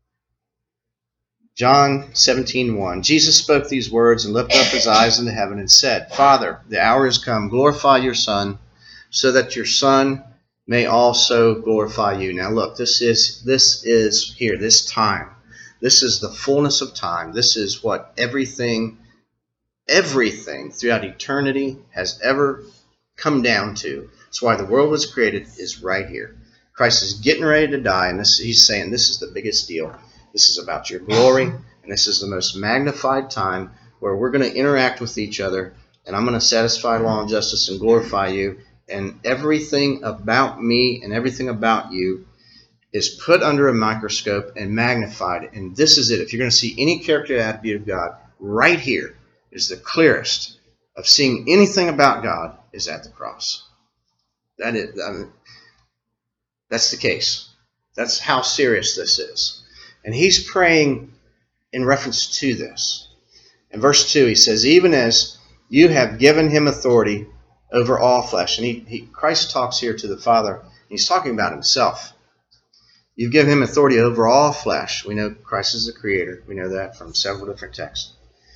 John seventeen one. Jesus spoke these words and lifted up his eyes into heaven and said, Father, the hour is come. Glorify your Son, so that your Son may also glorify you. Now look, this is this is here, this time. This is the fullness of time. This is what everything, everything throughout eternity has ever come down to. That's why the world was created, is right here. Christ is getting ready to die, and this, he's saying this is the biggest deal. This is about your glory, and this is the most magnified time where we're going to interact with each other, and I'm going to satisfy law and justice and glorify you, and everything about me and everything about you is put under a microscope and magnified, and this is it. If you're going to see any character attribute of God, right here is the clearest of seeing anything about God is at the cross. That is, I mean, that's the case. That's how serious this is. And he's praying in reference to this. In verse two, he says, even as you have given him authority over all flesh. And he, he, Christ talks here to the Father. He's talking about himself. You've given him authority over all flesh. We know Christ is the creator. We know that from several different texts.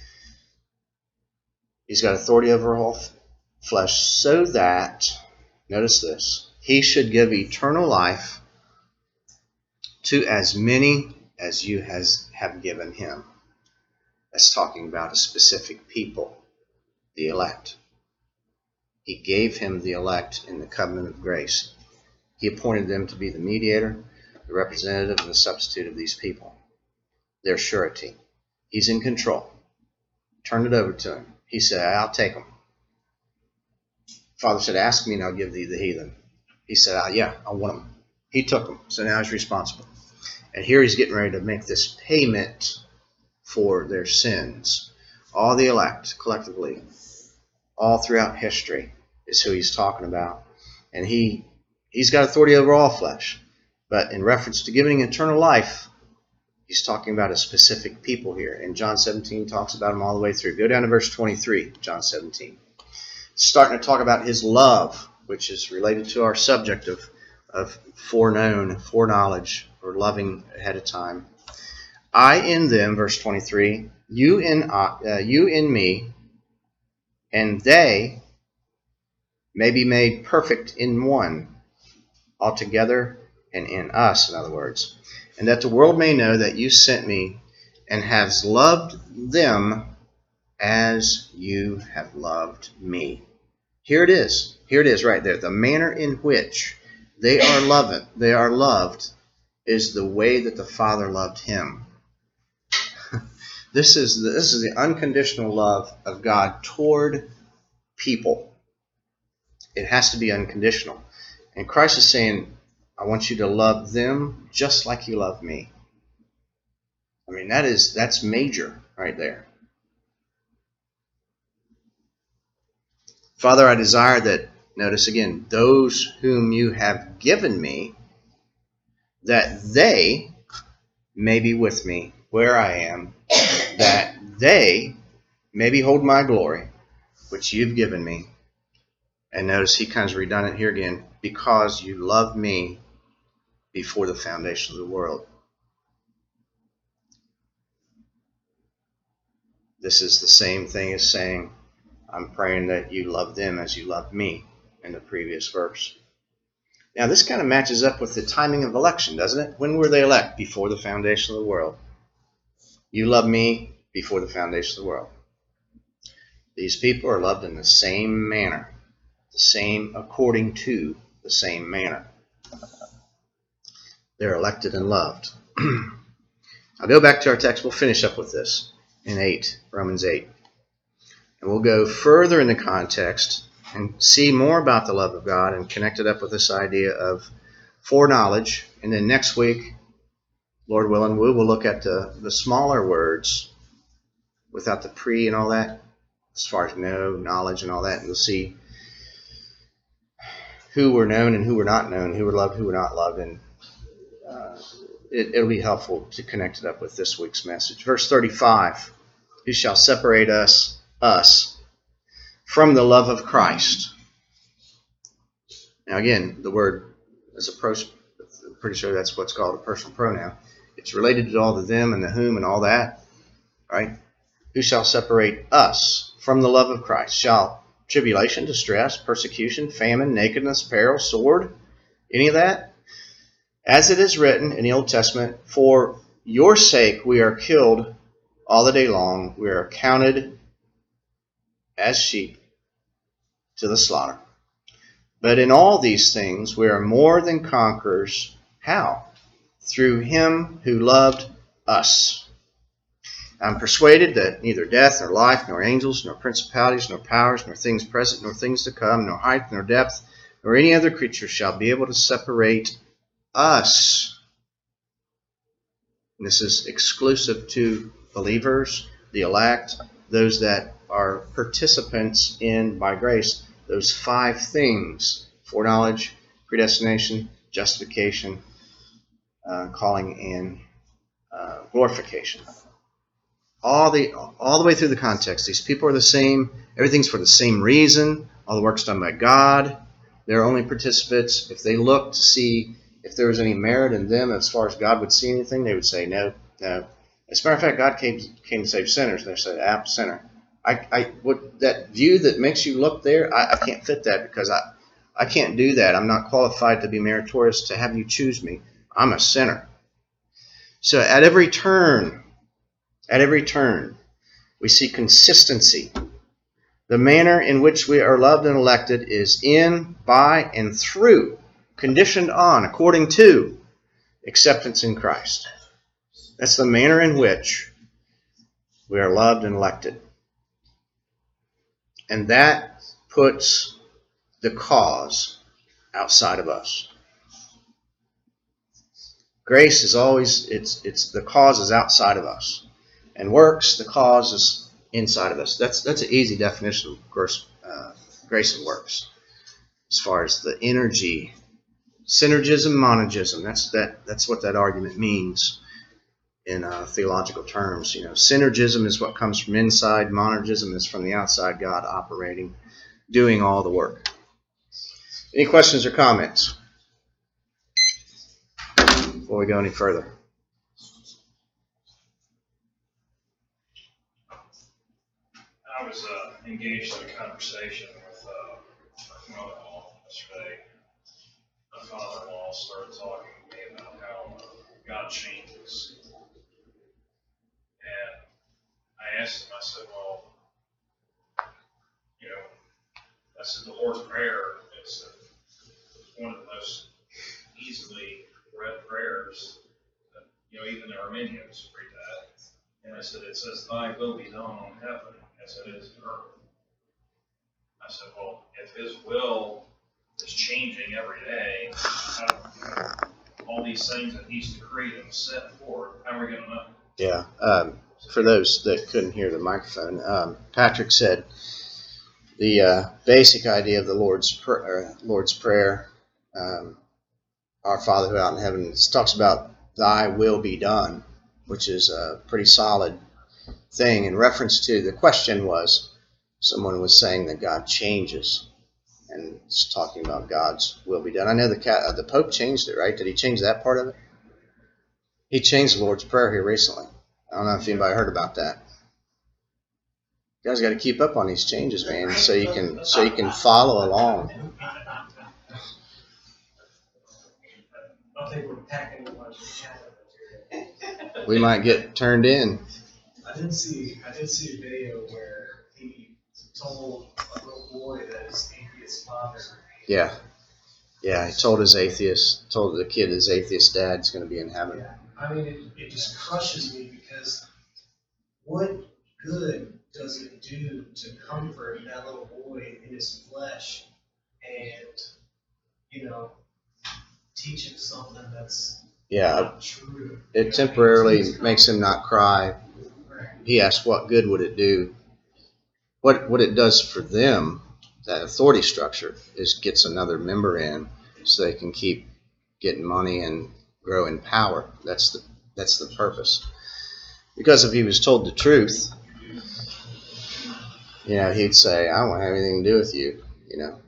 He's got authority over all flesh so that, notice this, he should give eternal life to as many as you has have given him. That's talking about a specific people, the elect. He gave him the elect in the covenant of grace. He appointed them to be the mediator, the representative, and the substitute of these people. Their surety. He's in control. Turn it over to him. He said, I'll take them. Father said, ask me and I'll give thee the heathen. He said, oh, yeah, I want them. He took them. So now he's responsible. And here he's getting ready to make this payment for their sins. All the elect, collectively, all throughout history, is who he's talking about. And he, he's got authority over all flesh. But in reference to giving eternal life, he's talking about a specific people here. And John seventeen talks about them all the way through. Go down to verse twenty-three, John seventeen. It's starting to talk about his love, which is related to our subject of, of foreknown, foreknowledge, or loving ahead of time. I in them, verse twenty-three, you in, uh, you in me, and they may be made perfect in one, altogether and in us, in other words, and that the world may know that you sent me and have loved them as you have loved me. Here it is. Here it is right there. The manner in which they are loved, they are loved is the way that the Father loved him. This is the, this is the unconditional love of God toward people. It has to be unconditional. And Christ is saying, I want you to love them just like you love me. I mean, that is that's major right there. Father, I desire that, notice again, those whom you have given me, that they may be with me where I am, that they may behold my glory, which you've given me. And notice he kind of redundant here again, because you loved me before the foundation of the world. This is the same thing as saying, I'm praying that you love them as you loved me in the previous verse. Now this kind of matches up with the timing of election, doesn't it? When were they elect? Before the foundation of the world. You love me before the foundation of the world. These people are loved in the same manner, the same according to the same manner. They're elected and loved. I'll go back to our text. We'll finish up with this in eight, Romans eight. And we'll go further in the context and see more about the love of God and connect it up with this idea of foreknowledge. And then next week, Lord willing, we will look at the, the smaller words without the pre and all that, as far as know, knowledge and all that. And you'll see who were known and who were not known, who were loved, who were not loved. And uh, it, it'll be helpful to connect it up with this week's message. Verse thirty-five, who shall separate us, us from the love of Christ? Now again, the word is a person, I'm pretty sure that's what's called a personal pronoun. It's related to all the them and the whom and all that, right? Who shall separate us from the love of Christ? Shall tribulation, distress, persecution, famine, nakedness, peril, sword, any of that? As it is written in the Old Testament, for your sake we are killed all the day long. We are counted as sheep to the slaughter. But in all these things we are more than conquerors. How? Through him who loved us. I'm persuaded that neither death, nor life, nor angels, nor principalities, nor powers, nor things present, nor things to come, nor height, nor depth, nor any other creature shall be able to separate us. And this is exclusive to believers, the elect, those that are participants in, by grace, those five things: foreknowledge, predestination, justification, uh, calling, and uh, glorification. All the all the way through the context, these people are the same. Everything's for the same reason. All the work's done by God. They're only participants. If they look to see if there was any merit in them as far as God would see anything, they would say no, no. As a matter of fact, God came came to save sinners. And they said, "App sinner." I, I what that view that makes you look there, I, I can't fit that because I, I can't do that. I'm not qualified to be meritorious to have you choose me. I'm a sinner. So at every turn, at every turn, we see consistency. The manner in which we are loved and elected is in, by, and through, conditioned on, according to, acceptance in Christ. That's the manner in which we are loved and elected. And that puts the cause outside of us. Grace is always, it's it's the cause is outside of us. And works, the cause is inside of us. That's that's an easy definition of grace, uh, grace and works. As far as the energy, synergism, monogism, that's that that's what that argument means in uh, theological terms. You know, synergism is what comes from inside. Monogism is from the outside, God operating, doing all the work. Any questions or comments before we go any further? I was uh, engaged in a conversation with uh, my mother-in-law yesterday. My father-in-law started talking to me about how uh, God changes. And I asked him, I said, well, you know, I said the Lord's Prayer is one of the most easily read prayers that, you know, even the Armenians read that. And I said, it says, thy will be done on heaven as it is on earth. I said, well, if his will is changing every day, how, you know, all these things that he's decreed and set forth, how are we going to know? Yeah. Um, for those that couldn't hear the microphone, um, Patrick said the uh, basic idea of the Lord's pr- uh, Lord's Prayer, um, Our Father who art in heaven, talks about thy will be done, which is a pretty solid thing. In reference to the question was, someone was saying that God changes, and it's talking about God's will be done. I know the cat, uh, the Pope changed it, right? Did he change that part of it? He changed the Lord's Prayer here recently. I don't know if anybody heard about that. You guys got to keep up on these changes, man, so you can so you can follow along. I think we're packing a bunch of cannabis. We might get turned in. I did see I did see a video where he told a little boy that his atheist father. Yeah, yeah. He told his atheist, told the kid his atheist dad's going to be in heaven. Yeah. I mean, it, it just crushes me because what good does it do to comfort that little boy in his flesh and, you know, teach him something that's Yeah, not true? it temporarily makes him not cry. Right. he asked, what good would it do? What what it does for them, that authority structure, is gets another member in so they can keep getting money and grow in power. That's the that's the purpose. Because if he was told the truth, you know, he'd say, I don't want to have anything to do with you, you know.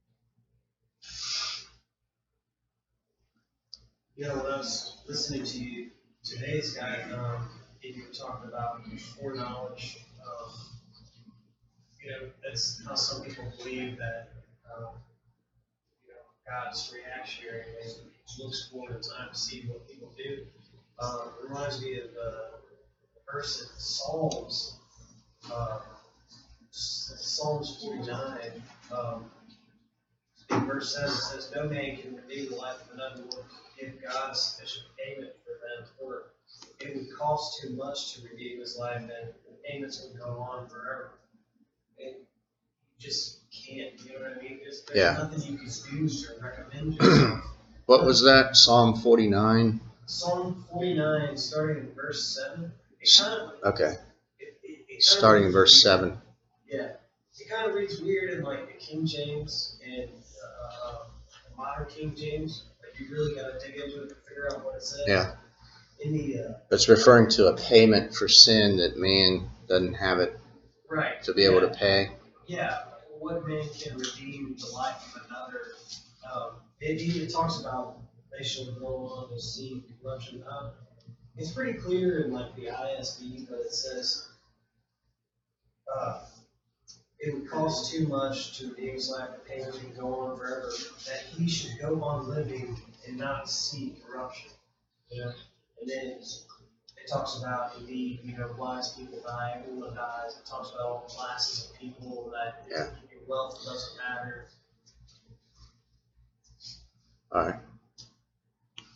You know, when I was listening to you, today's guy, um, and you were talking about foreknowledge, um, you know, that's how some people believe that, um, you know, God's reactionary and looks forward in time to see what people do. Um, it reminds me of uh, a verse in Psalms, uh, Psalms forty-nine, um, in verse seven, it says, no man can redeem the life of another one, give God sufficient payment for them, for it would cost too much to redeem his life, and the payments would go on forever. And you just can't, you know what I mean? There's, there's Yeah. nothing you can do to recommend yourself. What was that? Psalm forty-nine? Psalm forty-nine, starting in verse seven. It kind of, Okay. it, it, it kind Starting of in verse weird. seven. Yeah. It kind of reads weird in like the King James and uh, the modern King James. Like you really got to dig into it to figure out what it says. Yeah. In the uh, It's referring to a payment for sin that man doesn't have it right to be able yeah. to pay. Yeah, what man can redeem the life of another? Um, it even talks about they shall go on to see corruption. Uh, it's pretty clear in like the I S B, but it says uh, it would cost too much to redeem his life, the payment can go on forever, that he should go on living and not see corruption. You know? And then it talks about, indeed, you know, wise people die, everyone dies. It talks about all classes of people, that Yeah. your wealth doesn't matter. All right.